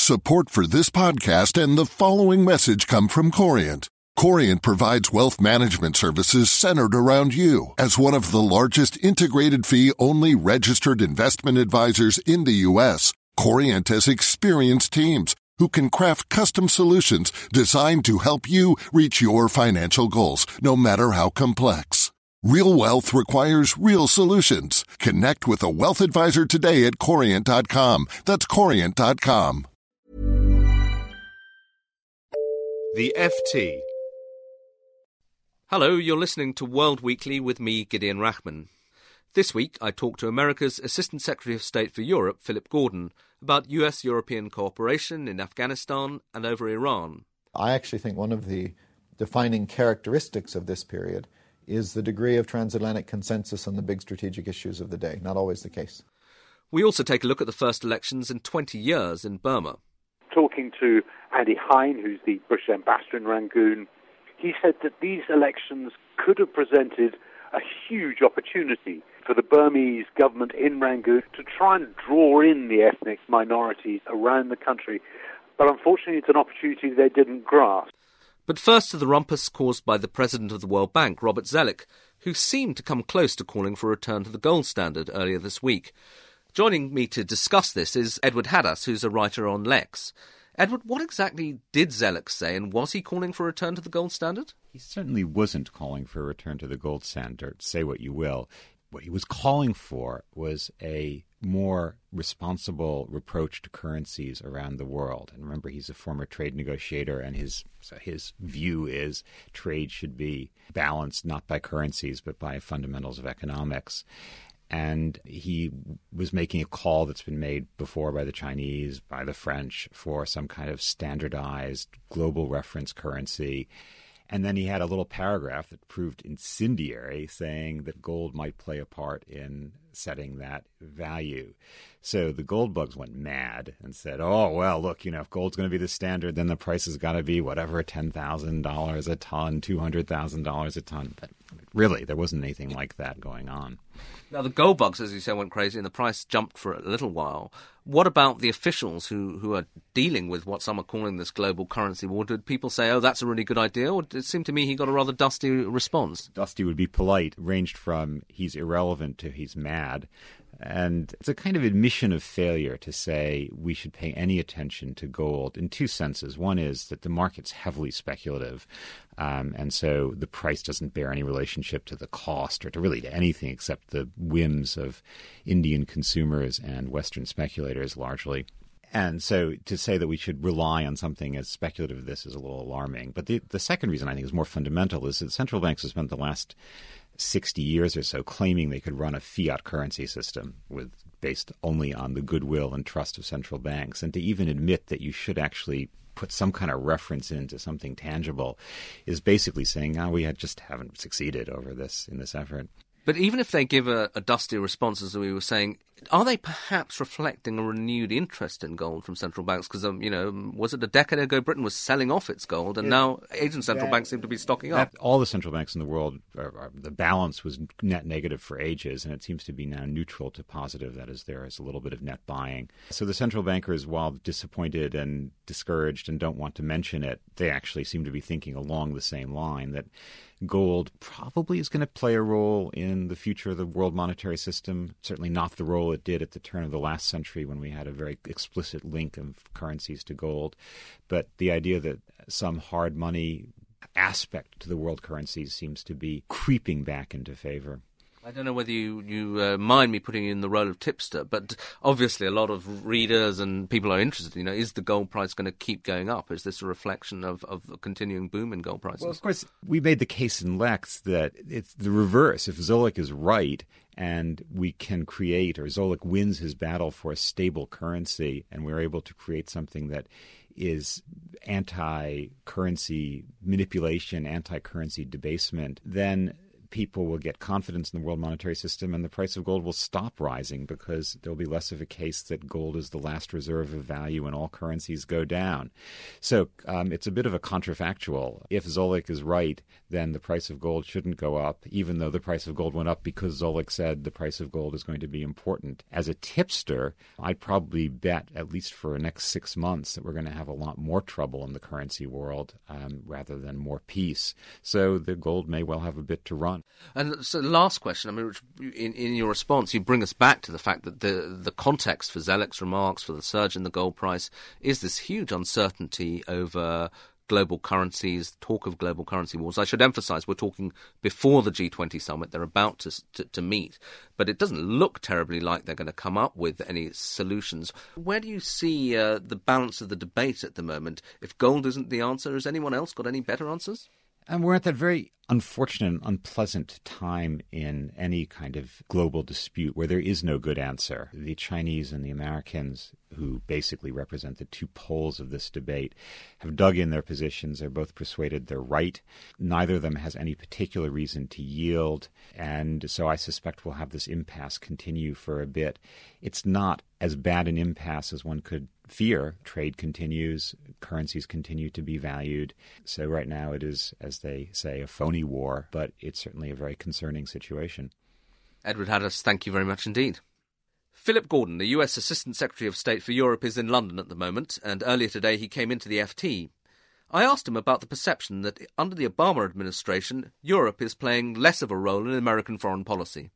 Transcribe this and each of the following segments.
Support for this podcast and the following message come from Corient. Corient provides wealth management services centered around you. As one of the largest integrated fee-only registered investment advisors in the U.S., Corient has experienced teams who can craft custom solutions designed to help you reach your financial goals, no matter how complex. Real wealth requires real solutions. Connect with a wealth advisor today at Corient.com. That's Corient.com. The FT. Hello, you're listening to World Weekly with me, Gideon Rachman. This week, I talked to America's Assistant Secretary of State for Europe, Philip Gordon, about US-European cooperation in Afghanistan and over Iran. I actually think one of the defining characteristics of this period is the degree of transatlantic consensus on the big strategic issues of the day. Not always the case. We also take a look at the first elections in 20 years in Burma. Talking to Andy Hine, who's the British ambassador in Rangoon, he said that these elections could have presented a huge opportunity for the Burmese government in Rangoon to try and draw in the ethnic minorities around the country. But unfortunately, it's an opportunity they didn't grasp. But first to the rumpus caused by the president of the World Bank, Robert Zoellick, who seemed to come close to calling for a return to the gold standard earlier this week. Joining me to discuss this is Edward Hadas, who's a writer on Lex. Edward, what exactly did Zoellick say, and was he calling for a return to the gold standard? He certainly wasn't calling for a return to the gold standard, say what you will. What he was calling for was a more responsible approach to currencies around the world. And remember, he's a former trade negotiator, and his view is trade should be balanced not by currencies but by fundamentals of economics. And he was making a call that's been made before by the Chinese, by the French, for some kind of standardized global reference currency. And then he had a little paragraph that proved incendiary, saying that gold might play a part in setting that value. So the gold bugs went mad and said, oh, well, look, if gold's going to be the standard, then the price has got to be whatever, $10,000 a ton, $200,000 a ton. But really, there wasn't anything like that going on. Now, the gold bugs, as you say, went crazy and the price jumped for a little while. What about the officials who are dealing with what some are calling this global currency war? Did people say, oh, that's a really good idea? Or it seemed to me he got a rather dusty response? Dusty would be polite, ranged from he's irrelevant to he's mad. And it's a kind of admission of failure to say we should pay any attention to gold in two senses. One is that the market's heavily speculative, and so the price doesn't bear any relationship to the cost or to anything except the whims of Indian consumers and Western speculators largely. And so to say that we should rely on something as speculative as this is a little alarming. But the second reason I think is more fundamental is that central banks have spent the last 60 years or so claiming they could run a fiat currency system based only on the goodwill and trust of central banks. And to even admit that you should actually put some kind of reference into something tangible is basically saying, we just haven't succeeded over this in this effort. But even if they give a dusty response, as we were saying, are they perhaps reflecting a renewed interest in gold from central banks? Because, was it a decade ago Britain was selling off its gold, and now Asian central banks seem to be stocking up? All the central banks in the world, the balance was net negative for ages, and it seems to be now neutral to positive. That is, there is a little bit of net buying. So the central bankers, while disappointed and discouraged and don't want to mention it, they actually seem to be thinking along the same line, that gold probably is going to play a role in the future of the world monetary system, certainly not the role it did at the turn of the last century when we had a very explicit link of currencies to gold. But the idea that some hard money aspect to the world currencies seems to be creeping back into favor. I don't know whether you mind me putting you in the role of tipster, but obviously a lot of readers and people are interested. Is the gold price going to keep going up? Is this a reflection of a continuing boom in gold prices? Well, of course, we made the case in Lex that it's the reverse. If Zoellick is right and we can create, or Zoellick wins his battle for a stable currency, and we're able to create something that is anti-currency manipulation, anti-currency debasement, then people will get confidence in the world monetary system and the price of gold will stop rising because there'll be less of a case that gold is the last reserve of value and all currencies go down. So it's a bit of a counterfactual. If Zoellick is right, then the price of gold shouldn't go up, even though the price of gold went up because Zoellick said the price of gold is going to be important. As a tipster, I'd probably bet, at least for the next 6 months, that we're going to have a lot more trouble in the currency world rather than more peace. So the gold may well have a bit to run. And so last question, I mean, in your response, you bring us back to the fact that the context for Zoellick's remarks, for the surge in the gold price, is this huge uncertainty over global currencies, talk of global currency wars. I should emphasize we're talking before the G20 summit. They're about to meet, but it doesn't look terribly like they're going to come up with any solutions. Where do you see the balance of the debate at the moment? If gold isn't the answer, has anyone else got any better answers? And we're at that very unfortunate and unpleasant time in any kind of global dispute where there is no good answer. The Chinese and the Americans, who basically represent the two poles of this debate, have dug in their positions. They're both persuaded they're right. Neither of them has any particular reason to yield. And so I suspect we'll have this impasse continue for a bit. It's not as bad an impasse as one could fear. Trade continues, currencies continue to be valued. So right now it is, as they say, a phony war, but it's certainly a very concerning situation. Edward Haddas, thank you very much indeed. Philip Gordon, the US Assistant Secretary of State for Europe, is in London at the moment, and earlier today he came into the FT. I asked him about the perception that under the Obama administration, Europe is playing less of a role in American foreign policy.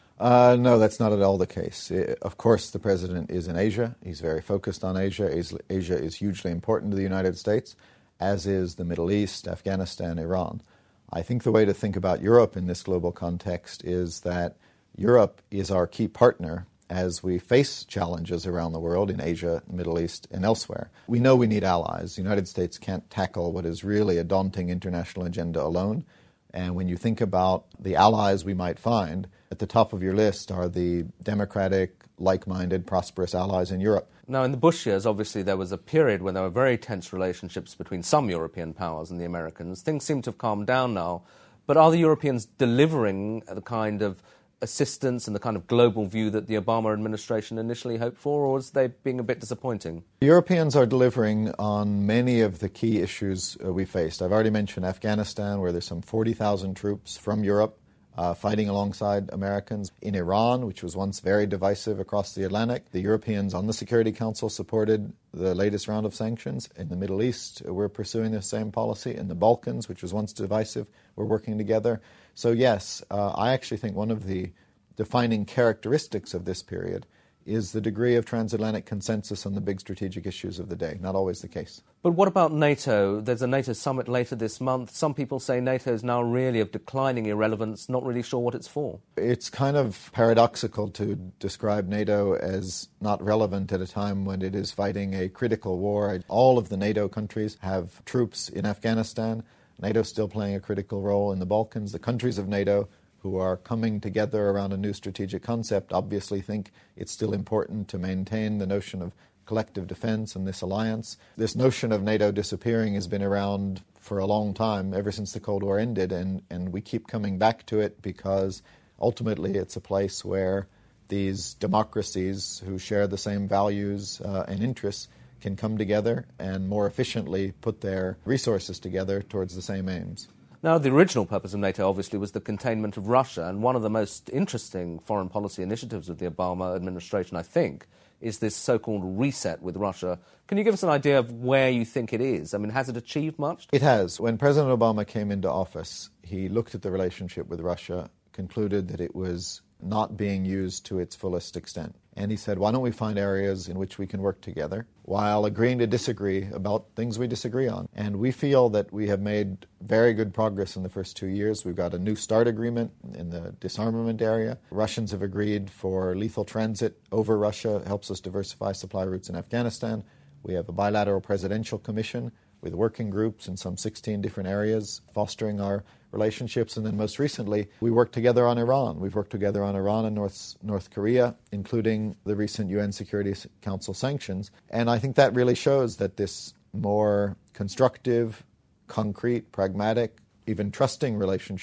No, that's not at all the case. Of course, the president is in Asia. He's very focused on Asia. Asia is hugely important to the United States, as is the Middle East, Afghanistan, Iran. I think the way to think about Europe in this global context is that Europe is our key partner as we face challenges around the world in Asia, Middle East, and elsewhere. We know we need allies. The United States can't tackle what is really a daunting international agenda alone. And when you think about the allies we might find, at the top of your list are the democratic, like-minded, prosperous allies in Europe. Now, in the Bush years, obviously, there was a period when there were very tense relationships between some European powers and the Americans. Things seem to have calmed down now. But are the Europeans delivering the kind of assistance and the kind of global view that the Obama administration initially hoped for, or is they being a bit disappointing? The Europeans are delivering on many of the key issues we faced. I've already mentioned Afghanistan, where there's some 40,000 troops from Europe fighting alongside Americans. In Iran, which was once very divisive across the Atlantic, the Europeans on the Security Council supported the latest round of sanctions. In the Middle East, we're pursuing the same policy. In the Balkans, which was once divisive, we're working together. So yes, I actually think one of the defining characteristics of this period is the degree of transatlantic consensus on the big strategic issues of the day. Not always the case. But what about NATO? There's a NATO summit later this month. Some people say NATO is now really of declining irrelevance, not really sure what it's for. It's kind of paradoxical to describe NATO as not relevant at a time when it is fighting a critical war. All of the NATO countries have troops in Afghanistan. NATO's still playing a critical role in the Balkans. The countries of NATO who are coming together around a new strategic concept obviously think it's still important to maintain the notion of collective defense and this alliance. This notion of NATO disappearing has been around for a long time, ever since the Cold War ended, and we keep coming back to it because ultimately it's a place where these democracies who share the same values and interests can come together and more efficiently put their resources together towards the same aims. Now, the original purpose of NATO, obviously, was the containment of Russia, and one of the most interesting foreign policy initiatives of the Obama administration, I think, is this so-called reset with Russia. Can you give us an idea of where you think it is? I mean, has it achieved much? It has. When President Obama came into office, he looked at the relationship with Russia, concluded that it was not being used to its fullest extent. And he said, why don't we find areas in which we can work together while agreeing to disagree about things we disagree on? And we feel that we have made very good progress in the first 2 years. We've got a new START agreement in the disarmament area. Russians have agreed for lethal transit over Russia, helps us diversify supply routes in Afghanistan. We have a bilateral presidential commission with working groups in some 16 different areas, fostering our relationships. And then most recently, we worked together on Iran. We've worked together on Iran and North Korea, including the recent UN Security Council sanctions. And I think that really shows that this more constructive, concrete, pragmatic, even trusting relationship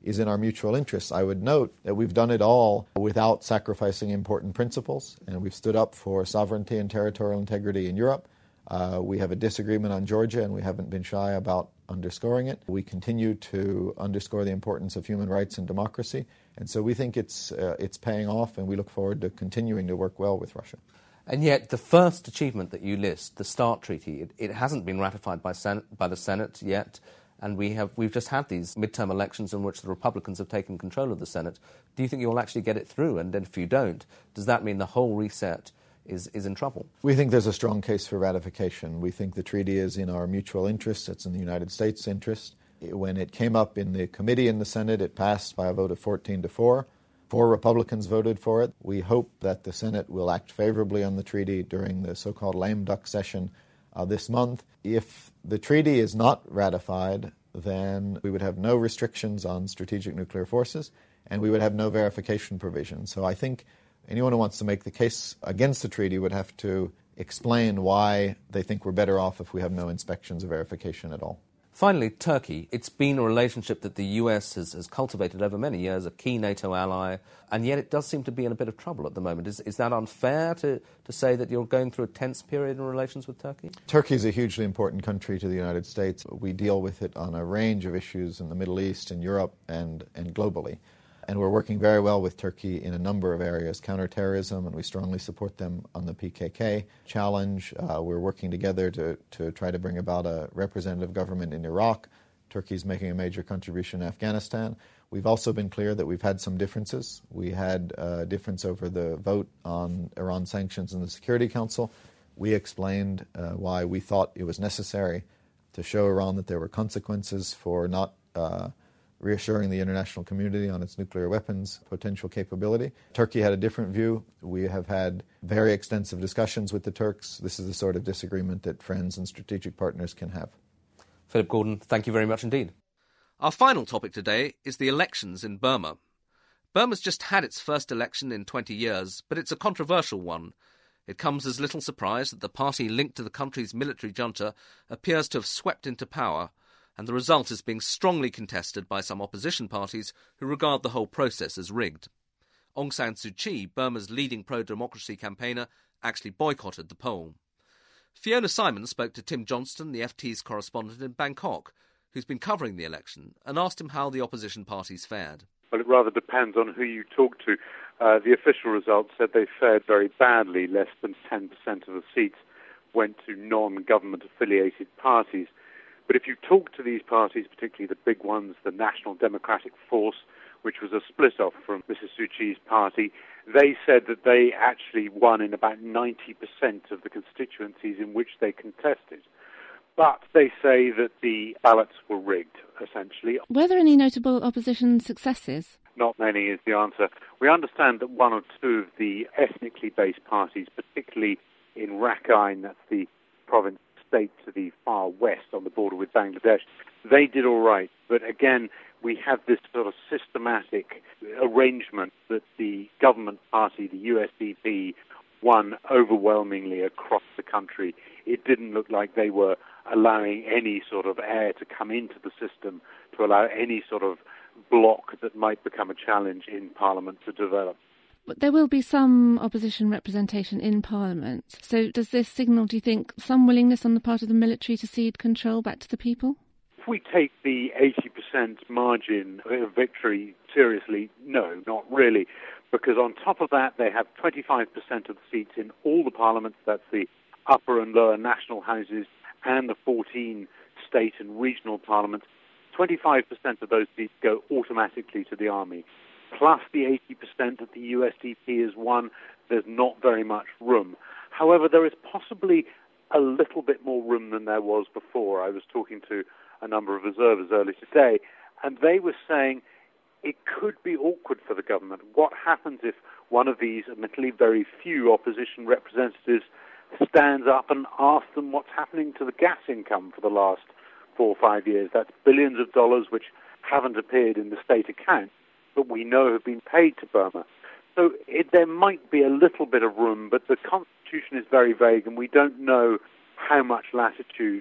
is in our mutual interests. I would note that we've done it all without sacrificing important principles, and we've stood up for sovereignty and territorial integrity in Europe. We have a disagreement on Georgia, and we haven't been shy about underscoring it. We continue to underscore the importance of human rights and democracy, and so we think it's paying off, and we look forward to continuing to work well with Russia. And yet the first achievement that you list, the START Treaty, it hasn't been ratified by the Senate yet, and we've just had these midterm elections in which the Republicans have taken control of the Senate. Do you think you'll actually get it through? And then if you don't, does that mean the whole reset is in trouble? We think there's a strong case for ratification. We think the treaty is in our mutual interest. It's in the United States' interest. When it came up in the committee in the Senate, it passed by a vote of 14-4. 4 Republicans voted for it. We hope that the Senate will act favorably on the treaty during the so-called lame duck session this month. If the treaty is not ratified, then we would have no restrictions on strategic nuclear forces, and we would have no verification provision. So I think anyone who wants to make the case against the treaty would have to explain why they think we're better off if we have no inspections or verification at all. Finally, Turkey. It's been a relationship that the US has cultivated over many years, a key NATO ally, and yet it does seem to be in a bit of trouble at the moment. Is that unfair to say that you're going through a tense period in relations with Turkey? Turkey is a hugely important country to the United States. We deal with it on a range of issues in the Middle East, in Europe, and globally. And we're working very well with Turkey in a number of areas, counterterrorism, and we strongly support them on the PKK challenge. We're working together to try to bring about a representative government in Iraq. Turkey's making a major contribution in Afghanistan. We've also been clear that we've had some differences. We had a difference over the vote on Iran sanctions in the Security Council. We explained why we thought it was necessary to show Iran that there were consequences for not reassuring the international community on its nuclear weapons potential capability. Turkey had a different view. We have had very extensive discussions with the Turks. This is the sort of disagreement that friends and strategic partners can have. Philip Gordon, thank you very much indeed. Our final topic today is the elections in Burma. Burma's just had its first election in 20 years, but it's a controversial one. It comes as little surprise that the party linked to the country's military junta appears to have swept into power, and the result is being strongly contested by some opposition parties who regard the whole process as rigged. Aung San Suu Kyi, Burma's leading pro-democracy campaigner, actually boycotted the poll. Fiona Simon spoke to Tim Johnston, the FT's correspondent in Bangkok, who's been covering the election, and asked him how the opposition parties fared. Well, it rather depends on who you talk to. The official results said they fared very badly. Less than 10% of the seats went to non-government affiliated parties. But if you talk to these parties, particularly the big ones, the National Democratic Force, which was a split-off from Mrs. Suu Kyi's party, they said that they actually won in about 90% of the constituencies in which they contested. But they say that the ballots were rigged, essentially. Were there any notable opposition successes? Not many is the answer. We understand that 1 or 2 of the ethnically based parties, particularly in Rakhine, that's the province state to the far west on the border with Bangladesh, they did all right. But again, we have this sort of systematic arrangement that the government party, the USDP, won overwhelmingly across the country. It didn't look like they were allowing any sort of air to come into the system to allow any sort of block that might become a challenge in Parliament to develop. But there will be some opposition representation in Parliament. So does this signal, do you think, some willingness on the part of the military to cede control back to the people? If we take the 80% margin of victory seriously, no, not really. Because on top of that, they have 25% of the seats in all the parliaments. That's the upper and lower national houses and the 14 state and regional parliaments. 25% of those seats go automatically to the army. Plus the 80% that the USDP has won, there's not very much room. However, there is possibly a little bit more room than there was before. I was talking to a number of observers earlier today, and they were saying it could be awkward for the government. What happens if one of these, admittedly very few opposition representatives, stands up and asks them what's happening to the gas income for the last 4 or 5 years? That's billions of dollars which haven't appeared in the state account, but we know have been paid to Burma. So there might be a little bit of room, but the constitution is very vague, and we don't know how much latitude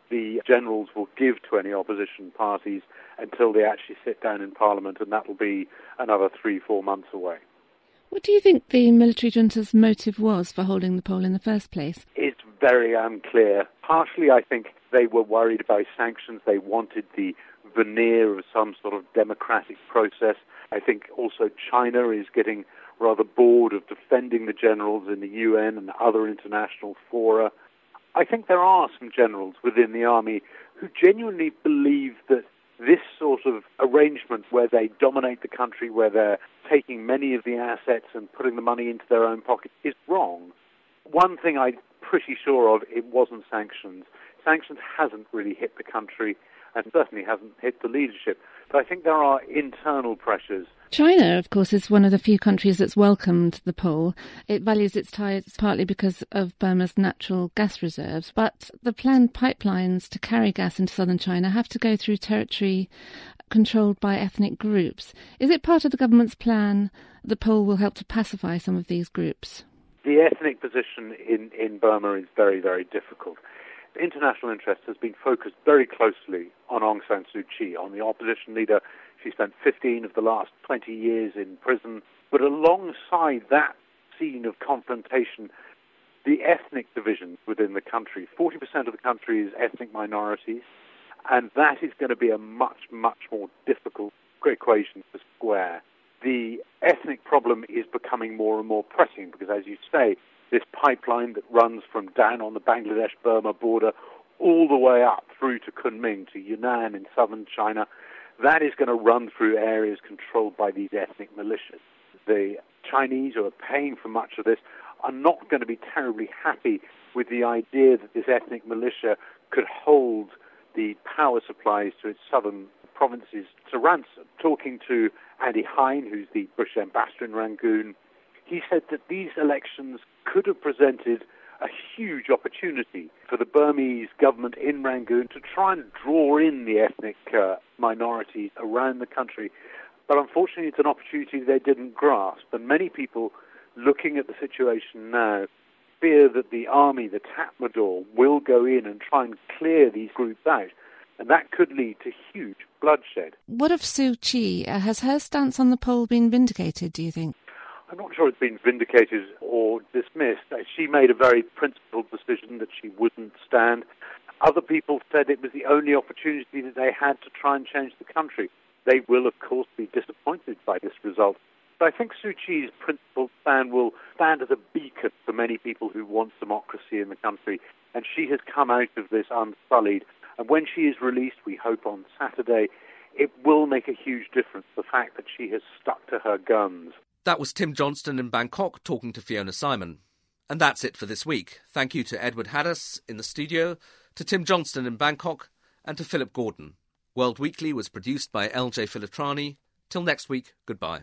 the generals will give to any opposition parties until they actually sit down in Parliament, and that will be another 3-4 months away. What do you think the military junta's motive was for holding the poll in the first place? It's very unclear. Partially, I think they were worried about sanctions. They wanted the veneer of some sort of democratic process. I think also China is getting rather bored of defending the generals in the UN and other international fora. I think there are some generals within the army who genuinely believe that this sort of arrangement where they dominate the country, where they're taking many of the assets and putting the money into their own pocket, is wrong. One thing I'm pretty sure of, it wasn't sanctions. Sanctions hasn't really hit the country and certainly hasn't hit the leadership. But I think there are internal pressures. China, of course, is one of the few countries that's welcomed the poll. It values its ties partly because of Burma's natural gas reserves, but the planned pipelines to carry gas into southern China have to go through territory controlled by ethnic groups. Is it part of the government's plan the poll will help to pacify some of these groups? The ethnic position in Burma is very, very difficult. International interest has been focused very closely on Aung San Suu Kyi, on the opposition leader. She spent 15 of the last 20 years in prison. But alongside that scene of confrontation, the ethnic divisions within the country, 40% of the country is ethnic minorities, and that is going to be a much, much more difficult equation to square. The ethnic problem is becoming more and more pressing because, as you say, this pipeline that runs from down on the Bangladesh-Burma border all the way up through to Kunming, to Yunnan in southern China, that is going to run through areas controlled by these ethnic militias. The Chinese, who are paying for much of this, are not going to be terribly happy with the idea that this ethnic militia could hold the power supplies to its southern provinces to ransom. Talking to Andy Hine, who's the British ambassador in Rangoon, he said that these elections could have presented a huge opportunity for the Burmese government in Rangoon to try and draw in the ethnic minorities around the country. But unfortunately, it's an opportunity they didn't grasp. And many people looking at the situation now fear that the army, the Tatmadaw, will go in and try and clear these groups out. And that could lead to huge bloodshed. What of Suu Kyi? Has her stance on the poll been vindicated, do you think? I'm not sure it's been vindicated or dismissed. She made a very principled decision that she wouldn't stand. Other people said it was the only opportunity that they had to try and change the country. They will, of course, be disappointed by this result. But I think Suu Kyi's principled stand will stand as a beacon for many people who want democracy in the country. And she has come out of this unsullied. And when she is released, we hope on Saturday, it will make a huge difference, the fact that she has stuck to her guns. That was Tim Johnston in Bangkok talking to Fiona Simon. And that's it for this week. Thank you to Edward Haddis in the studio, to Tim Johnston in Bangkok, and to Philip Gordon. World Weekly was produced by LJ Filitrani. Till next week, goodbye.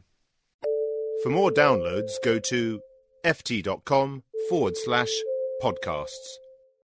For more downloads, go to ft.com/podcasts.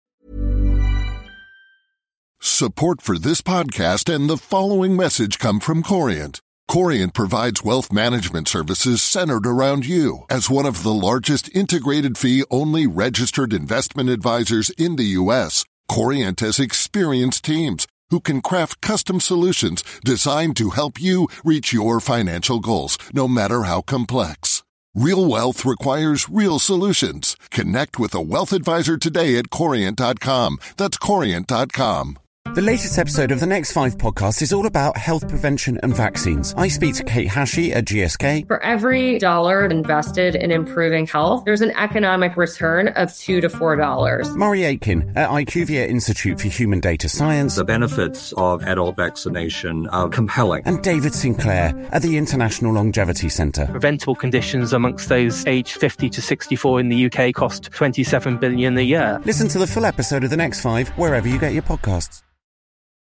Support for this podcast and the following message come from Corient. Corient provides wealth management services centered around you. As one of the largest integrated fee-only registered investment advisors in the U.S., Corient has experienced teams who can craft custom solutions designed to help you reach your financial goals, no matter how complex. Real wealth requires real solutions. Connect with a wealth advisor today at Corient.com. That's Corient.com. The latest episode of the Next 5 podcast is all about health prevention and vaccines. I speak to Kate Hashey at GSK. For every dollar invested in improving health, there's an economic return of $2 to $4. Murray Aitken at IQVIA Institute for Human Data Science. The benefits of adult vaccination are compelling. And David Sinclair at the International Longevity Centre. Preventable conditions amongst those aged 50 to 64 in the UK cost $27 billion a year. Listen to the full episode of the Next 5 wherever you get your podcasts.